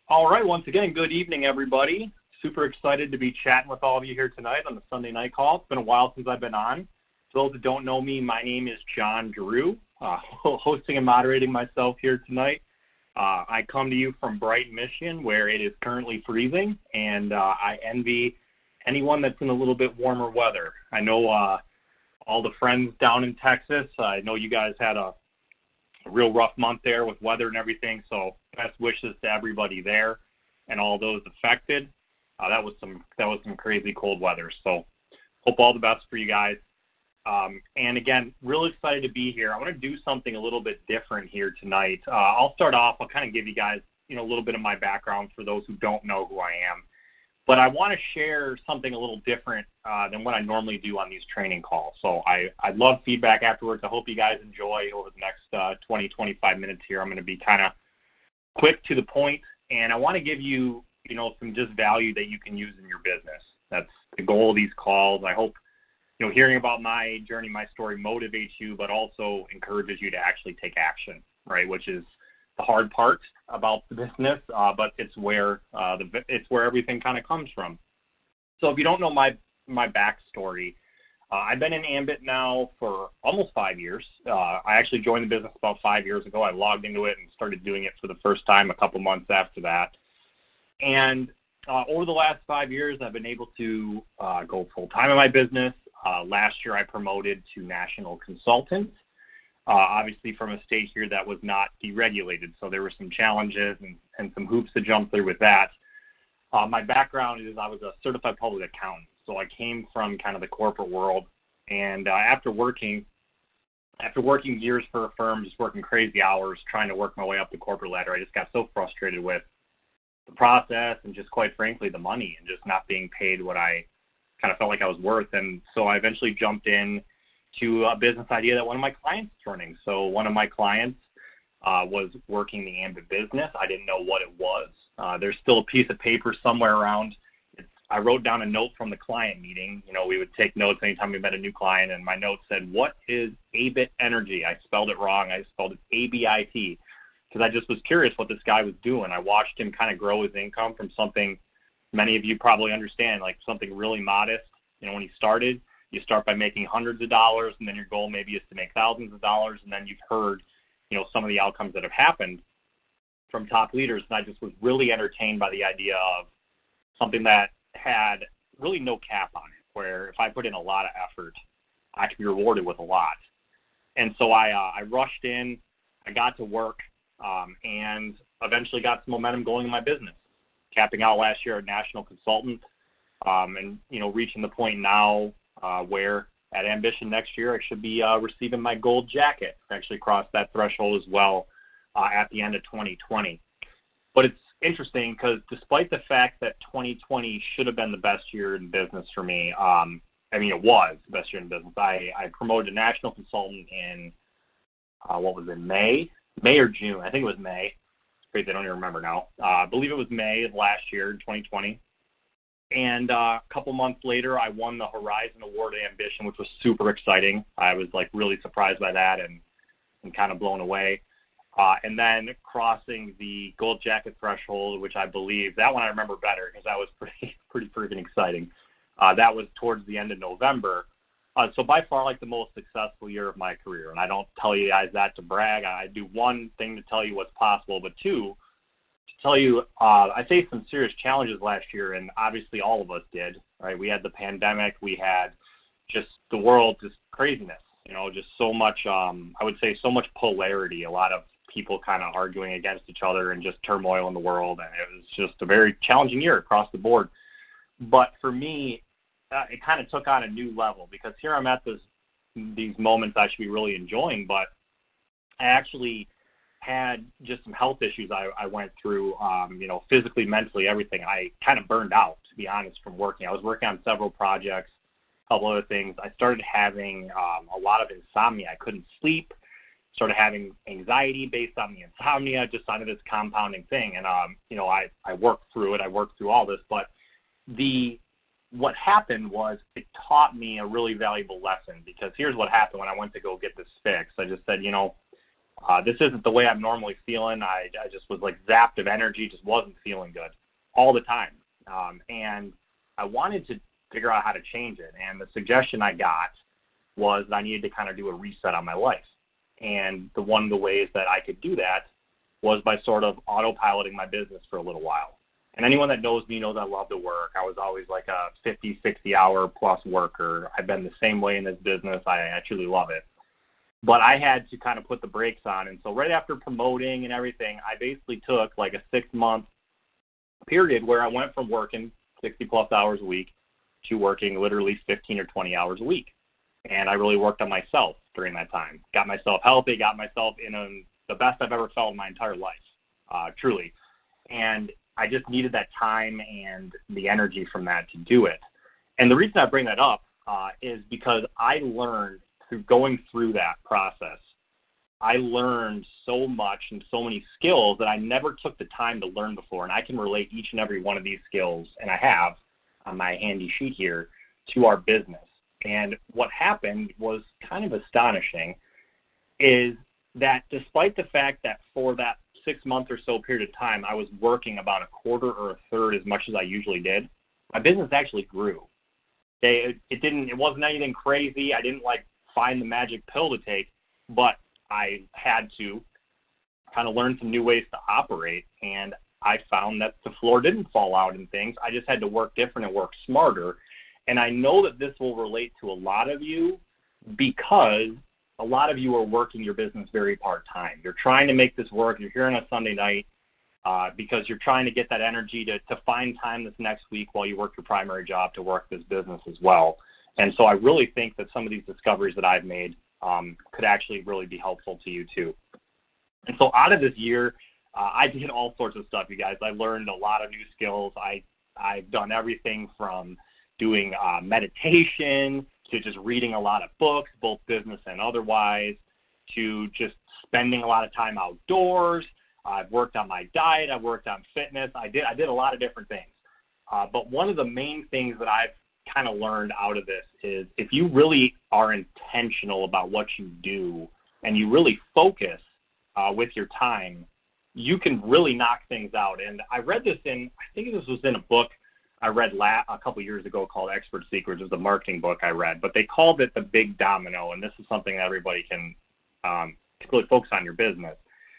All right, once again, good evening, everybody. Super excited to be chatting with all of you here tonight on the Sunday night call. It's been a while since I've been on. For those that don't know me, my name is John Drew, hosting and moderating myself here tonight. I come to you from Brighton, Michigan, where it is currently freezing, and I envy anyone that's in a little bit warmer weather. I know all the friends down in Texas, I know you guys had a real rough month there with weather and everything, so best wishes to everybody there and all those affected. That was some crazy cold weather, so hope all the best for you guys. And again, really excited to be here. I want to do something a little bit different here tonight. I'll start off. I'll kind of give you guys, a little bit of my background for those who don't know who I am. But I want to share something a little different than what I normally do on these training calls. So I'd love feedback afterwards. I hope you guys enjoy over the next 20, 25 minutes here. I'm going to be kind of quick to the point, and I want to give you, some just value that you can use in your business. That's the goal of these calls. I hope, hearing about my journey, my story motivates you, but also encourages you to actually take action, right? Which is the hard part about the business, but it's where everything kind of comes from. So if you don't know my backstory, I've been in Ambit now for almost 5 years. I actually joined the business about 5 years ago. I logged into it and started doing it for the first time a couple months after that. And over the last 5 years, I've been able to go full-time in my business. Last year, I promoted to national consultant, obviously from a state here that was not deregulated. So there were some challenges and some hoops to jump through with that. My background is I was a certified public accountant. So I came from kind of the corporate world. And after working years for a firm, just working crazy hours, trying to work my way up the corporate ladder, I just got so frustrated with the process and just quite frankly the money and just not being paid what I kind of felt like I was worth. And so I eventually jumped in to a business idea that one of my clients was running. So one of my clients was working the Ambit business. I didn't know what it was. There's still a piece of paper somewhere around. I wrote down a note from the client meeting. We would take notes anytime we met a new client, and my note said, "What is Abit Energy?" I spelled it wrong. I spelled it ABIT because I just was curious what this guy was doing. I watched him kind of grow his income from something many of you probably understand, like something really modest. When he started, you start by making hundreds of dollars, and then your goal maybe is to make thousands of dollars, and then you've heard, some of the outcomes that have happened from top leaders, and I just was really entertained by the idea of something that had really no cap on it, where if I put in a lot of effort, I could be rewarded with a lot. And so I rushed in, I got to work, and eventually got some momentum going in my business, capping out last year at national consultant, and, reaching the point now where at Ambition next year, I should be receiving my gold jacket. I actually crossed that threshold as well at the end of 2020. But it's interesting because despite the fact that 2020 should have been the best year in business for me, it was the best year in business. I promoted to national consultant in, May or June? I think it was May. It's crazy, I don't even remember now. I believe it was May of last year, 2020. And a couple months later, I won the Horizon Award at Ambition, which was super exciting. I was really surprised by that and kind of blown away. And then crossing the gold jacket threshold, which I believe, that one I remember better because that was pretty freaking exciting. That was towards the end of November. So by far, the most successful year of my career. And I don't tell you guys that to brag. I do one thing to tell you what's possible, but two, to tell you, I faced some serious challenges last year, and obviously all of us did, right? We had the pandemic. We had just the world, just craziness, just so much, I would say so much polarity, a lot of people kind of arguing against each other and just turmoil in the world. And it was just a very challenging year across the board. But for me, it kind of took on a new level because here I'm at these moments I should be really enjoying, but I actually had just some health issues I went through, physically, mentally, everything. I kind of burned out, to be honest, from working. I was working on several projects, a couple other things. I started having a lot of insomnia. I couldn't sleep, started having anxiety based on the insomnia, just on this compounding thing. And, I worked through it. I worked through all this. But what happened was it taught me a really valuable lesson because here's what happened when I went to go get this fixed. I just said, This isn't the way I'm normally feeling. I just was like zapped of energy, just wasn't feeling good all the time. And I wanted to figure out how to change it. And the suggestion I got was that I needed to kind of do a reset on my life. And one of the ways that I could do that was by sort of autopiloting my business for a little while. And anyone that knows me knows I love to work. I was always like a 50, 60-hour plus worker. I've been the same way in this business. I truly love it. But I had to kind of put the brakes on. And so right after promoting and everything, I basically took like a 6-month period where I went from working 60-plus hours a week to working literally 15 or 20 hours a week. And I really worked on myself during that time. Got myself healthy, got myself in the best I've ever felt in my entire life, truly. And I just needed that time and the energy from that to do it. And the reason I bring that up is because I learned through going through that process, I learned so much and so many skills that I never took the time to learn before. And I can relate each and every one of these skills, and I have on my handy sheet here, to our business. And what happened was kind of astonishing is that despite the fact that for that 6-month or so period of time, I was working about a quarter or a third as much as I usually did, my business actually grew. It wasn't anything crazy. I didn't like find the magic pill to take, but I had to kind of learn some new ways to operate, and I found that the floor didn't fall out and things. I just had to work different and work smarter. And I know that this will relate to a lot of you because a lot of you are working your business very part-time. You're trying to make this work. You're here on a Sunday night because you're trying to get that energy to find time this next week while you work your primary job to work this business as well. And so I really think that some of these discoveries that I've made could actually really be helpful to you too. And so out of this year, I did all sorts of stuff, you guys. I learned a lot of new skills. I've done everything from doing meditation to just reading a lot of books, both business and otherwise, to just spending a lot of time outdoors. I've worked on my diet. I've worked on fitness. I did a lot of different things. But one of the main things that I've kind of learned out of this is if you really are intentional about what you do and you really focus with your time, you can really knock things out. And I read this I think this was in a book I read a couple years ago called Expert Secrets. It was a marketing book I read, but they called it the big domino, and this is something that everybody can particularly focus on your business.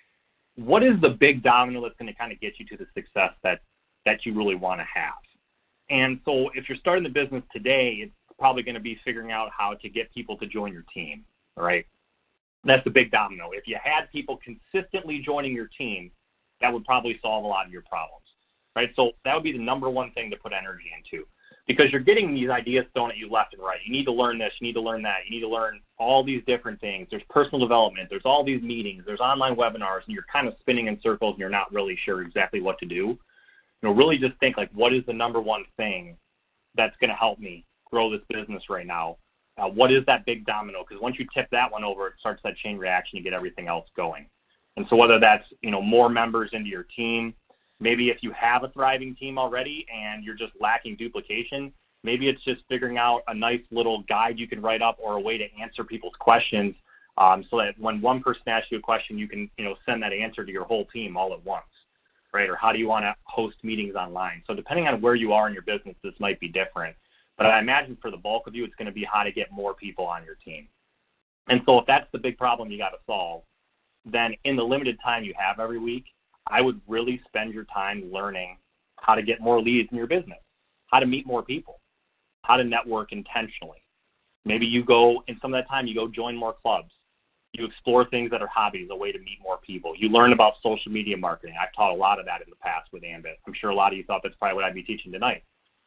What is the big domino that's going to kind of get you to the success that you really want to have? And so if you're starting the business today, it's probably going to be figuring out how to get people to join your team, all right? That's the big domino. If you had people consistently joining your team, that would probably solve a lot of your problems, right? So that would be the number one thing to put energy into because you're getting these ideas thrown at you left and right. You need to learn this. You need to learn that. You need to learn all these different things. There's personal development. There's all these meetings. There's online webinars, and you're kind of spinning in circles, and you're not really sure exactly what to do. Really just think, like, what is the number one thing that's going to help me grow this business right now? What is that big domino? Because once you tip that one over, it starts that chain reaction. You get everything else going. And so whether that's, more members into your team, maybe if you have a thriving team already and you're just lacking duplication, maybe it's just figuring out a nice little guide you can write up or a way to answer people's questions so that when one person asks you a question, you can, send that answer to your whole team all at once, right? Or how do you want to host meetings online? So depending on where you are in your business, this might be different. But I imagine for the bulk of you, it's going to be how to get more people on your team. And so if that's the big problem you got to solve, then in the limited time you have every week, I would really spend your time learning how to get more leads in your business, how to meet more people, how to network intentionally. Maybe you go, in some of that time, you go join more clubs. You explore things that are hobbies, a way to meet more people. You learn about social media marketing. I've taught a lot of that in the past with Ambit. I'm sure a lot of you thought that's probably what I'd be teaching tonight.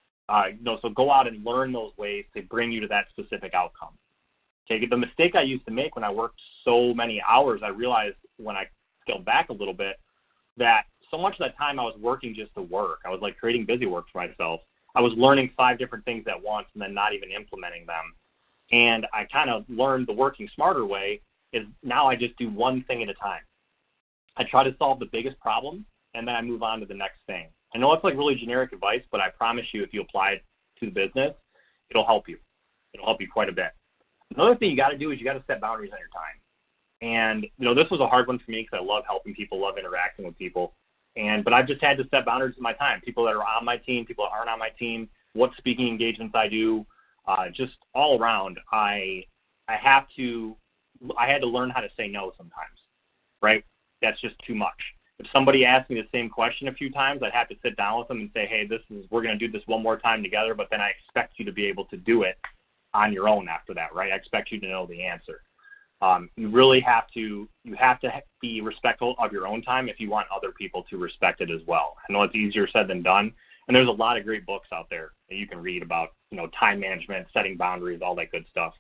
So go out and learn those ways to bring you to that specific outcome. Okay, the mistake I used to make when I worked so many hours, I realized when I scaled back a little bit that so much of that time I was working just to work. I was like creating busy work for myself. I was learning 5 different things at once and then not even implementing them. And I kind of learned the working smarter way is now I just do one thing at a time. I try to solve the biggest problem and then I move on to the next thing. I know it's like really generic advice, but I promise you if you apply it to the business, it'll help you. It'll help you quite a bit. Another thing you got to do is you got to set boundaries on your time. And, this was a hard one for me because I love helping people, love interacting with people. But I've just had to set boundaries in my time. People that are on my team, people that aren't on my team, what speaking engagements I do, just all around. I had to learn how to say no sometimes, right? That's just too much. If somebody asked me the same question a few times, I'd have to sit down with them and say, hey, we're going to do this one more time together, but then I expect you to be able to do it on your own after that, right? I expect you to know the answer. You really have to be respectful of your own time if you want other people to respect it as well. I know it's easier said than done, and there's a lot of great books out there that you can read about, time management, setting boundaries, all that good stuff.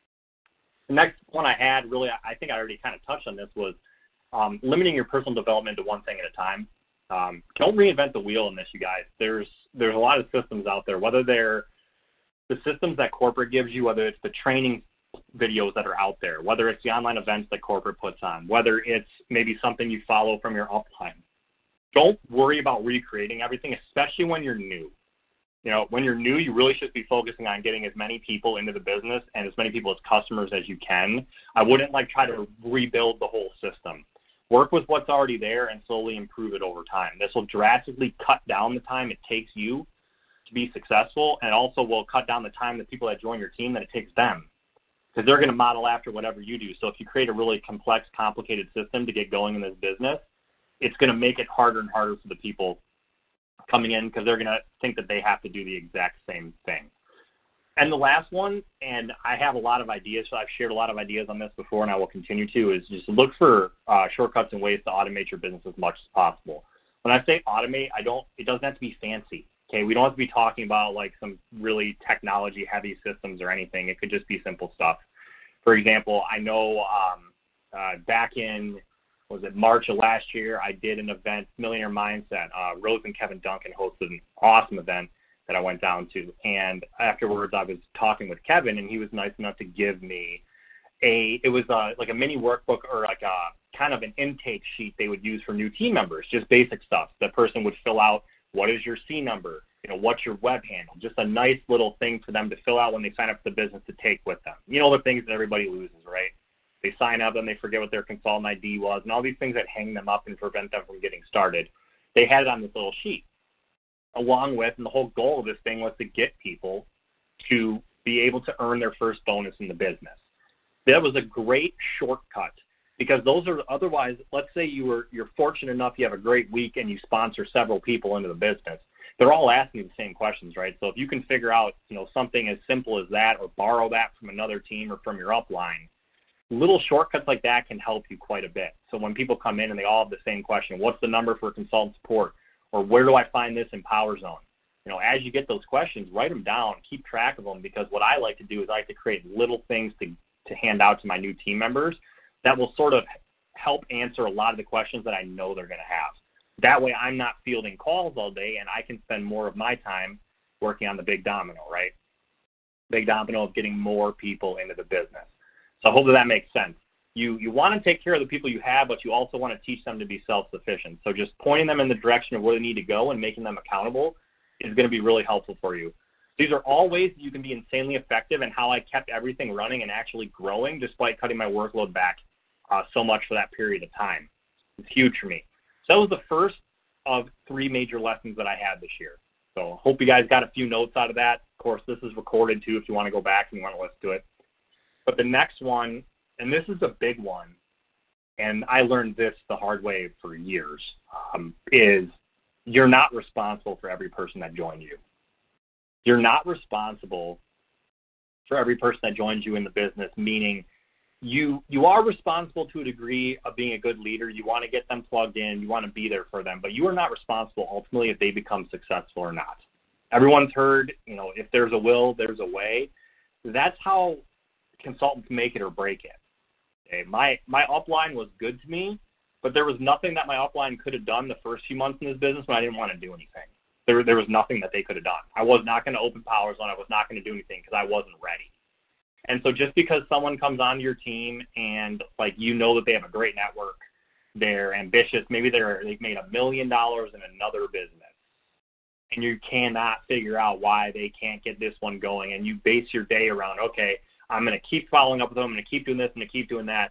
The next one I had, really, I think I already kind of touched on this, was limiting your personal development to one thing at a time. Don't reinvent the wheel in this, you guys. There's a lot of systems out there, whether they're the systems that corporate gives you, whether it's the training videos that are out there, whether it's the online events that corporate puts on, whether it's maybe something you follow from your upline. Don't worry about recreating everything, especially when you're new. When you're new, you really should be focusing on getting as many people into the business and as many people as customers as you can. I wouldn't try to rebuild the whole system. Work with what's already there and slowly improve it over time. This will drastically cut down the time it takes you to be successful, and also will cut down the time that people that join your team that it takes them, because they're going to model after whatever you do. So if you create a really complex, complicated system to get going in this business, it's going to make it harder and harder for the people coming in, because they're going to think that they have to do the exact same thing. And the last one, and I have a lot of ideas, so I've shared a lot of ideas on this before, and I will continue to, is just look for shortcuts and ways to automate your business as much as possible. When I say automate, it doesn't have to be fancy. Okay, we don't have to be talking about some really technology-heavy systems or anything. It could just be simple stuff. For example, I know back in, March of last year, I did an event, Millionaire Mindset. Rose and Kevin Duncan hosted an awesome event that I went down to. And afterwards, I was talking with Kevin, and he was nice enough to give me a mini workbook, or a kind of an intake sheet they would use for new team members, just basic stuff. The person would fill out, what is your C number? What's your web handle? Just a nice little thing for them to fill out when they sign up for the business to take with them. The things that everybody loses, right? They sign up and they forget what their consultant ID was, and all these things that hang them up and prevent them from getting started. They had it on this little sheet. Along with, and the whole goal of this thing was to get people to be able to earn their first bonus in the business. That was a great shortcut, because those are otherwise, let's say you're fortunate enough, you have a great week and you sponsor several people into the business. They're all asking you the same questions, right? So if you can figure out, something as simple as that, or borrow that from another team or from your upline, little shortcuts like that can help you quite a bit. So when people come in and they all have the same question, what's the number for consultant support? Or where do I find this in PowerZone? As you get those questions, write them down, keep track of them, because what I like to do is I like to create little things to hand out to my new team members that will sort of help answer a lot of the questions that I know they're going to have. That way I'm not fielding calls all day, and I can spend more of my time working on the big domino, right? Big domino of getting more people into the business. So hopefully that makes sense. You want to take care of the people you have, but you also want to teach them to be self-sufficient. So just pointing them in the direction of where they need to go and making them accountable is going to be really helpful for you. These are all ways that you can be insanely effective, and how I kept everything running and actually growing despite cutting my workload back so much for that period of time. It's huge for me. So that was the first of 3 major lessons that I had this year. So hope you guys got a few notes out of that. Of course, this is recorded too if you want to go back and you want to listen to it. But the next one, and this is a big one, and I learned this the hard way for years, is you're not responsible for every person that joined you. You're not responsible for every person that joins you in the business, meaning you are responsible to a degree of being a good leader. You want to get them plugged in. You want to be there for them, but you are not responsible ultimately if they become successful or not. Everyone's heard, if there's a will, there's a way. That's how consultants make it or break it. Okay? My upline was good to me, but there was nothing that my upline could have done the first few months in this business when I didn't want to do anything. There was nothing that they could have done. I was not going to open PowerZone. I was not going to do anything because I wasn't ready. And so just because someone comes onto your team and that they have a great network, they're ambitious, maybe they've made $1 million in another business, and you cannot figure out why they can't get this one going, and you base your day around, okay, I'm going to keep following up with them, I'm going to keep doing this, I'm going to keep doing that,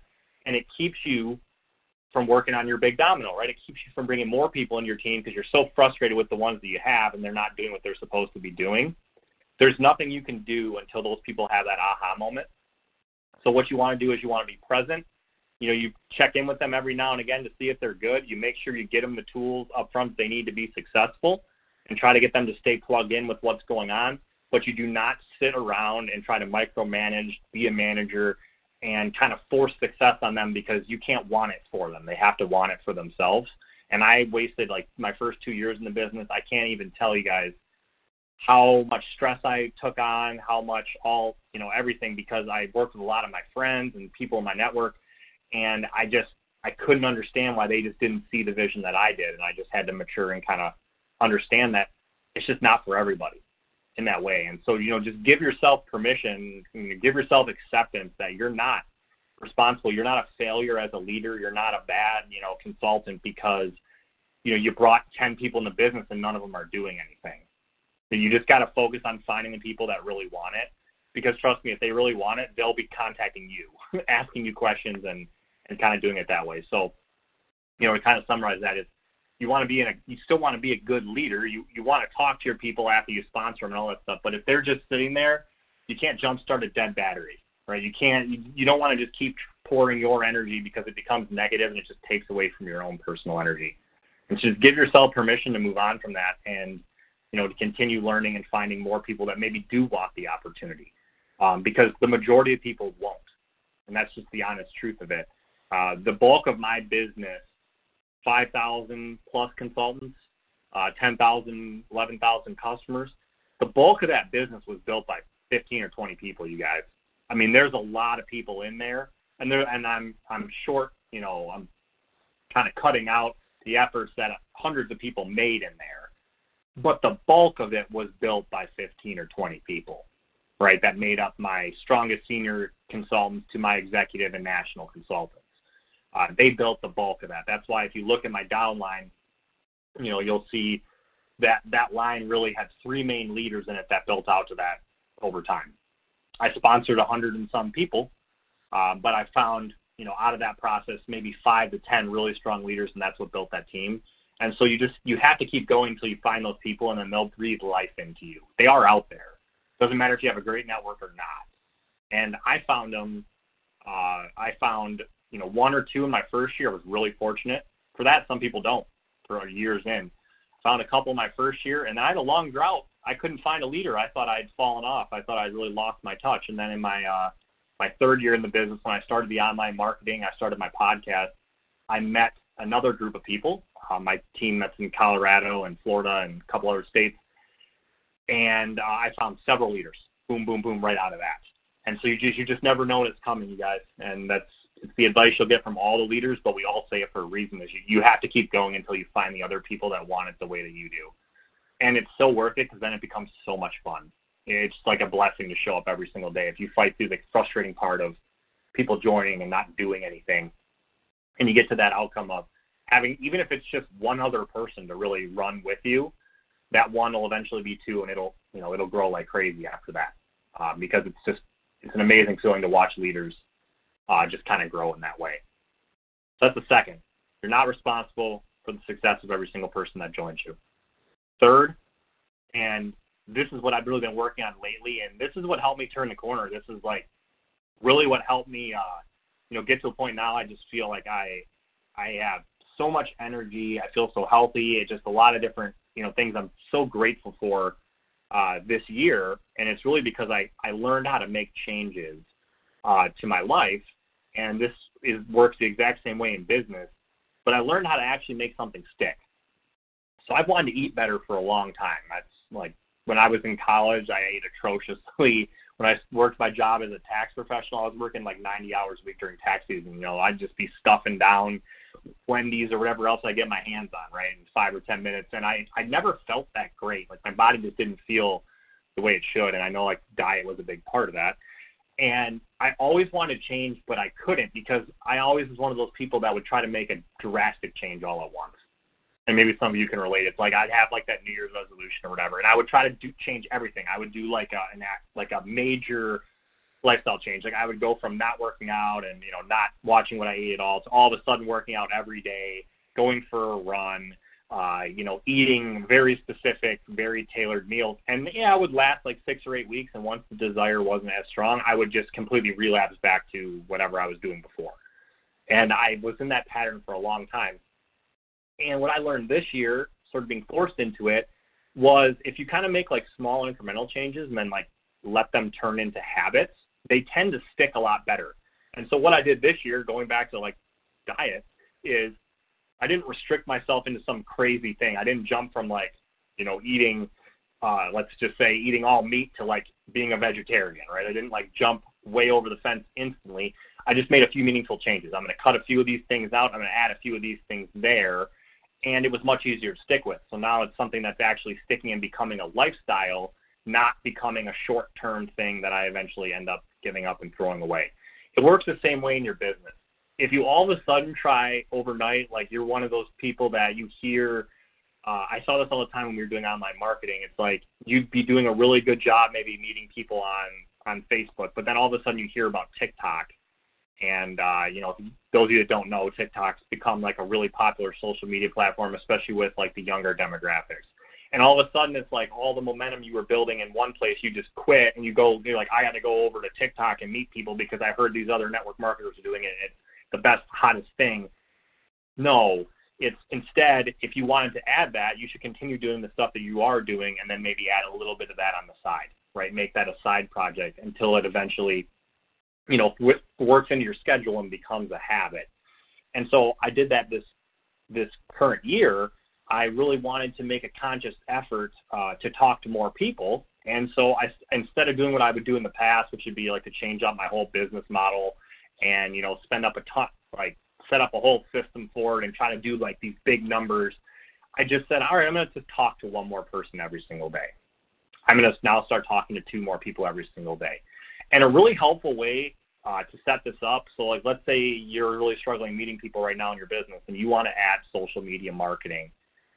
and it keeps you from working on your big domino, right? It keeps you from bringing more people in your team because you're so frustrated with the ones that you have and they're not doing what they're supposed to be doing. There's nothing you can do until those people have that aha moment. So what you want to do is you want to be present. You check in with them every now and again to see if they're good. You make sure you get them the tools up front they need to be successful and try to get them to stay plugged in with what's going on. But you do not sit around and try to micromanage, be a manager, and kind of force success on them because you can't want it for them. They have to want it for themselves. And I wasted like my first 2 years in the business. I can't even tell you guys how much stress I took on, how much everything, because I worked with a lot of my friends and people in my network. And I couldn't understand why they just didn't see the vision that I did. And I just had to mature and kind of understand that it's just not for everybody in that way. And so, just give yourself permission, give yourself acceptance that you're not responsible. You're not a failure as a leader. You're not a bad, consultant because, you brought 10 people in the business and none of them are doing anything. So you just got to focus on finding the people that really want it, because trust me, if they really want it, they'll be contacting you, asking you questions and kind of doing it that way. So, to kind of summarize that is, you still want to be a good leader. You want to talk to your people after you sponsor them and all that stuff. But if they're just sitting there, you can't jumpstart a dead battery, right? You don't want to just keep pouring your energy because it becomes negative and it just takes away from your own personal energy. And just give yourself permission to move on from that and, to continue learning and finding more people that maybe do want the opportunity, because the majority of people won't. And that's just the honest truth of it. The bulk of my business, 5,000 plus consultants, 10,000, 11,000 customers. The bulk of that business was built by 15 or 20 people, you guys. I mean, there's a lot of people in there, and I'm short, I'm kind of cutting out the efforts that hundreds of people made in there. But the bulk of it was built by 15 or 20 people, right? That made up my strongest senior consultants to my executive and national consultants. They built the bulk of that. That's why if you look at my downline, you'll see that line really had 3 main leaders in it that built out to that over time. I sponsored 100 and some people, but I found, out of that process, maybe 5 to 10 really strong leaders, and that's what built that team. And so you have to keep going until you find those people, and then they'll breathe life into you. They are out there. Doesn't matter if you have a great network or not. And I found them. I found 1 or 2 in my first year. I was really fortunate. For that, some people don't. For years in, found a couple my first year, and I had a long drought. I couldn't find a leader. I thought I'd fallen off. I thought I'd really lost my touch. And then in my third year in the business, when I started the online marketing, I started my podcast, I met another group of people, my team that's in Colorado and Florida and a couple other states, and I found several leaders. Boom, boom, boom, right out of that. And so you just never know when it's coming, you guys. And it's the advice you'll get from all the leaders, but we all say it for a reason, is you have to keep going until you find the other people that want it the way that you do. And it's so worth it because then it becomes so much fun. It's like a blessing to show up every single day. If you fight through the frustrating part of people joining and not doing anything, and you get to that outcome of having, even if it's just one other person to really run with you, that one will eventually be 2, and it'll grow like crazy after that, because it's an amazing feeling to watch leaders just kind of grow in that way. So that's the second. You're not responsible for the success of every single person that joins you. Third, and this is what I've really been working on lately, and this is what helped me turn the corner. This is like really what helped me, get to a point now. I just feel like I have so much energy. I feel so healthy. It's just a lot of different, things I'm so grateful for this year, and it's really because I learned how to make changes to my life, and this works the exact same way in business, but I learned how to actually make something stick. So I've wanted to eat better for a long time. That's like when I was in college, I ate atrociously. When I worked my job as a tax professional, I was working like 90 hours a week during tax season. I'd just be stuffing down Wendy's or whatever else I get my hands on, right, in 5 or 10 minutes. And I never felt that great. Like my body just didn't feel the way it should. And I know like diet was a big part of that. And I always wanted to change, but I couldn't because I always was one of those people that would try to make a drastic change all at once. And maybe some of you can relate. It's like I'd have like that New Year's resolution or whatever, and I would try to change everything. I would do like a major lifestyle change. Like I would go from not working out and, not watching what I ate at all to all of a sudden working out every day, going for a run, eating very specific, very tailored meals. And yeah, it would last like 6 or 8 weeks. And once the desire wasn't as strong, I would just completely relapse back to whatever I was doing before. And I was in that pattern for a long time. And what I learned this year, sort of being forced into it, was if you kind of make like small incremental changes and then like let them turn into habits, they tend to stick a lot better. And so what I did this year, going back to like diet, is I didn't restrict myself into some crazy thing. I didn't jump from like, eating, let's just say eating all meat to like being a vegetarian, right? I didn't like jump way over the fence instantly. I just made a few meaningful changes. I'm going to cut a few of these things out. I'm going to add a few of these things there. And it was much easier to stick with. So now it's something that's actually sticking and becoming a lifestyle, not becoming a short-term thing that I eventually end up giving up and throwing away. It works the same way in your business. If you all of a sudden try overnight, like you're one of those people that you hear, I saw this all the time when we were doing online marketing. It's like you'd be doing a really good job maybe meeting people on Facebook, but then all of a sudden you hear about TikTok. And, those of you that don't know, TikTok's become like a really popular social media platform, especially with like the younger demographics. And all of a sudden it's like all the momentum you were building in one place, you just quit and you're like, I got to go over to TikTok and meet people because I heard these other network marketers are doing it. It's the best, hottest thing. No, it's instead, if you wanted to add that, you should continue doing the stuff that you are doing and then maybe add a little bit of that on the side, right? Make that a side project until it eventually works into your schedule and becomes a habit. And so I did that this current year. I really wanted to make a conscious effort to talk to more people. And so instead of doing what I would do in the past, which would be like to change up my whole business model and, spend up a ton, like set up a whole system for it and try to do like these big numbers, I just said, all right, I'm going to just talk to one more person every single day. I'm going to now start talking to 2 more people every single day. And a really helpful way to set this up, so like let's say you're really struggling meeting people right now in your business and you want to add social media marketing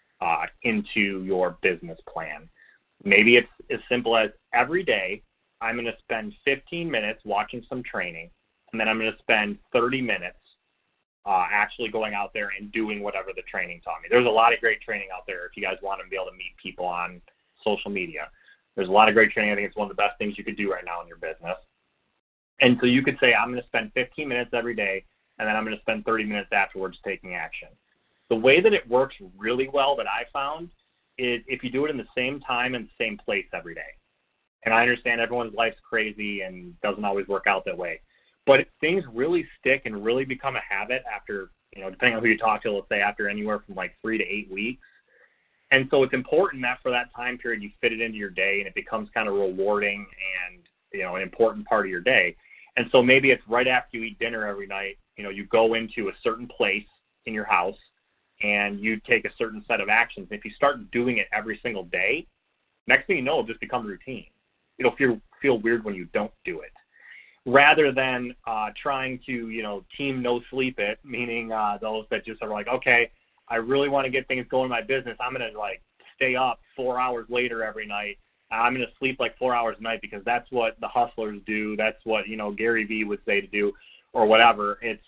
into your business plan. Maybe it's as simple as every day I'm going to spend 15 minutes watching some training, and then I'm going to spend 30 minutes actually going out there and doing whatever the training taught me. There's a lot of great training out there if you guys want to be able to meet people on social media. There's a lot of great training. I think it's one of the best things you could do right now in your business. And so you could say, I'm going to spend 15 minutes every day, and then I'm going to spend 30 minutes afterwards taking action. The way that it works really well that I found is if you do it in the same time and the same place every day. And I understand everyone's life's crazy and doesn't always work out that way. But things really stick and really become a habit after, depending on who you talk to, let's say after anywhere from like 3 to 8 weeks. And so it's important that for that time period you fit it into your day and it becomes kind of rewarding and, an important part of your day. And so maybe it's right after you eat dinner every night, you go into a certain place in your house and you take a certain set of actions. And if you start doing it every single day, next thing you know, it'll just become routine. It'll feel weird when you don't do it. Rather than trying to, team no sleep it, meaning those that just are like, okay, I really want to get things going in my business. I'm going to like stay up 4 hours later every night. I'm going to sleep like 4 hours a night because that's what the hustlers do. That's what, Gary Vee would say to do or whatever. It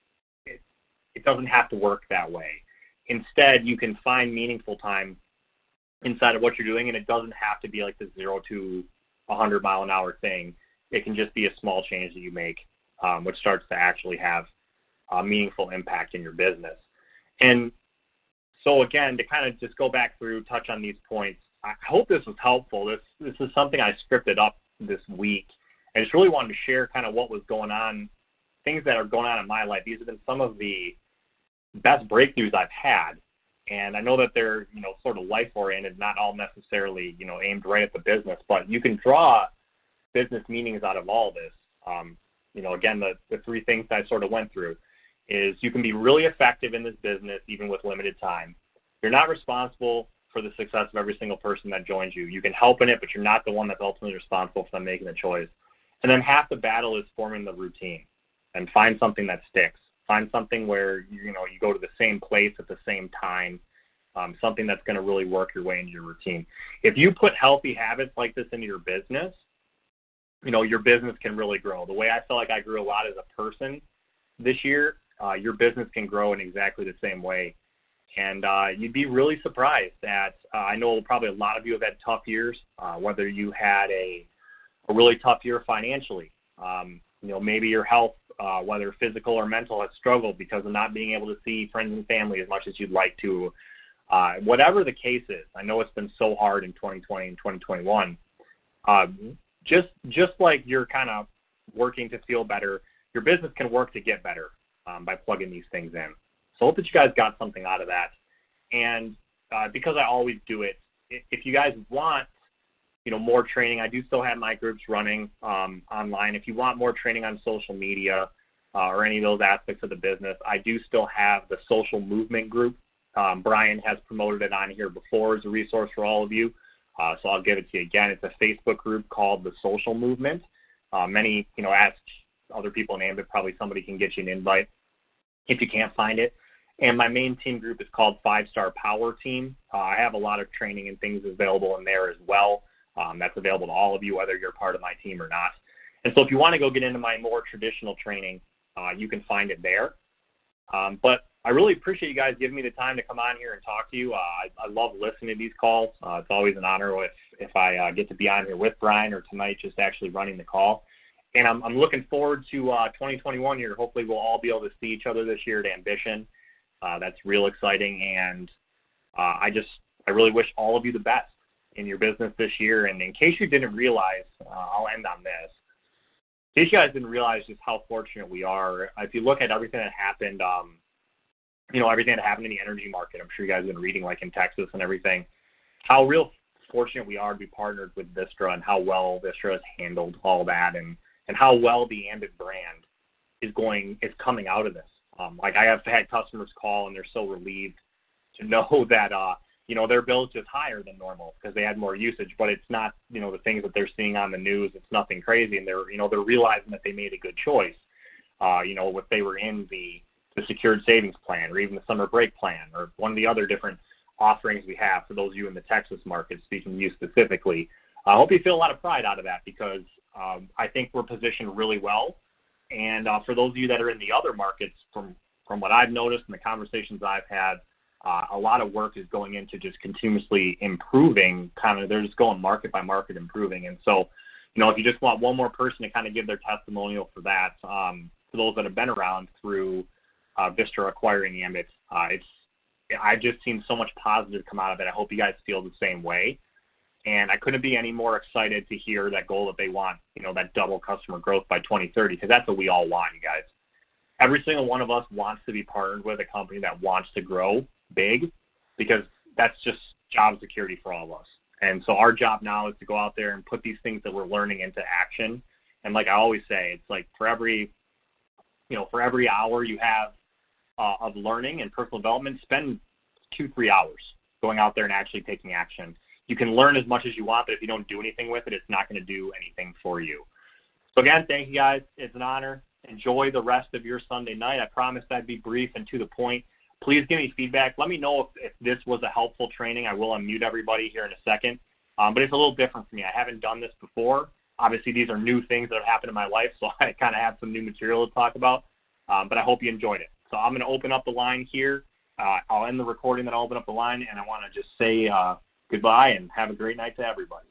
doesn't have to work that way. Instead, you can find meaningful time inside of what you're doing, and it doesn't have to be like the 0 to 100 mile an hour thing. It can just be a small change that you make, which starts to actually have a meaningful impact in your business. And so again, to kind of just go back through, touch on these points, I hope this was helpful. This is something I scripted up this week. I just really wanted to share kind of what was going on, things that are going on in my life. These have been some of the best breakthroughs I've had. And I know that they're, sort of life-oriented, not all necessarily, aimed right at the business, but you can draw business meanings out of all this. Again, the 3 things that I sort of went through is you can be really effective in this business even with limited time. You're not responsible for the success of every single person that joins you. You can help in it, but you're not the one that's ultimately responsible for them making the choice. And then half the battle is forming the routine and find something that sticks. Find something where, you go to the same place at the same time, something that's going to really work your way into your routine. If you put healthy habits like this into your business, your business can really grow. The way I feel like I grew a lot as a person this year, your business can grow in exactly the same way. And you'd be really surprised that I know probably a lot of you have had tough years, whether you had a really tough year financially. Maybe your health, whether physical or mental, has struggled because of not being able to see friends and family as much as you'd like to. Whatever the case is, I know it's been so hard in 2020 and 2021. Just like you're kind of working to feel better, your business can work to get better by plugging these things in. So I hope that you guys got something out of that. And because I always do it, if you guys want, more training, I do still have my groups running online. If you want more training on social media or any of those aspects of the business, I do still have the Social Movement group. Brian has promoted it on here before as a resource for all of you. So I'll give it to you again. It's a Facebook group called the Social Movement. Many, ask other people in Ambit, probably somebody can get you an invite if you can't find it. And my main team group is called 5-Star Power Team. I have a lot of training and things available in there as well. That's available to all of you, whether you're part of my team or not. And so if you want to go get into my more traditional training, you can find it there. But I really appreciate you guys giving me the time to come on here and talk to you. I love listening to these calls. It's always an honor if I get to be on here with Brian, or tonight just actually running the call. And I'm looking forward to 2021 here. Hopefully we'll all be able to see each other this year at Ambition. That's real exciting, and I really wish all of you the best in your business this year. And in case you didn't realize, I'll end on this. In case you guys didn't realize just how fortunate we are, if you look at everything that happened, everything that happened in the energy market, I'm sure you guys have been reading, like in Texas and everything, how real fortunate we are to be partnered with Vistra, and how well Vistra has handled all that, and how well the Ambit brand is coming out of this. I have had customers call, and they're so relieved to know that, their bill is just higher than normal because they had more usage, but it's not, the things that they're seeing on the news, it's nothing crazy. And they're realizing that they made a good choice. If they were in the secured savings plan, or even the summer break plan, or one of the other different offerings we have for those of you in the Texas market, speaking to you specifically. I hope you feel a lot of pride out of that, because I think we're positioned really well. And for those of you that are in the other markets, from what I've noticed and the conversations I've had, a lot of work is going into just continuously improving. They're just going market by market improving. And so, if you just want one more person to kind of give their testimonial for that, for those that have been around through Vistra acquiring Ambit, I've just seen so much positive come out of it. I hope you guys feel the same way. And I couldn't be any more excited to hear that goal that they want, that double customer growth by 2030, because that's what we all want, you guys. Every single one of us wants to be partnered with a company that wants to grow big, because that's just job security for all of us. And so our job now is to go out there and put these things that we're learning into action. And like I always say, it's like for every hour you have of learning and personal development, spend 2-3 hours going out there and actually taking action. You can learn as much as you want, but if you don't do anything with it, it's not going to do anything for you. So again, thank you guys. It's an honor. Enjoy the rest of your Sunday night. I promised I'd be brief and to the point. Please give me feedback. Let me know if this was a helpful training. I will unmute everybody here in a second. But it's a little different for me. I haven't done this before. Obviously, these are new things that have happened in my life, so I kind of have some new material to talk about. But I hope you enjoyed it. So I'm going to open up the line here. I'll end the recording, then I'll open up the line, and I want to just say goodbye and have a great night to everybody.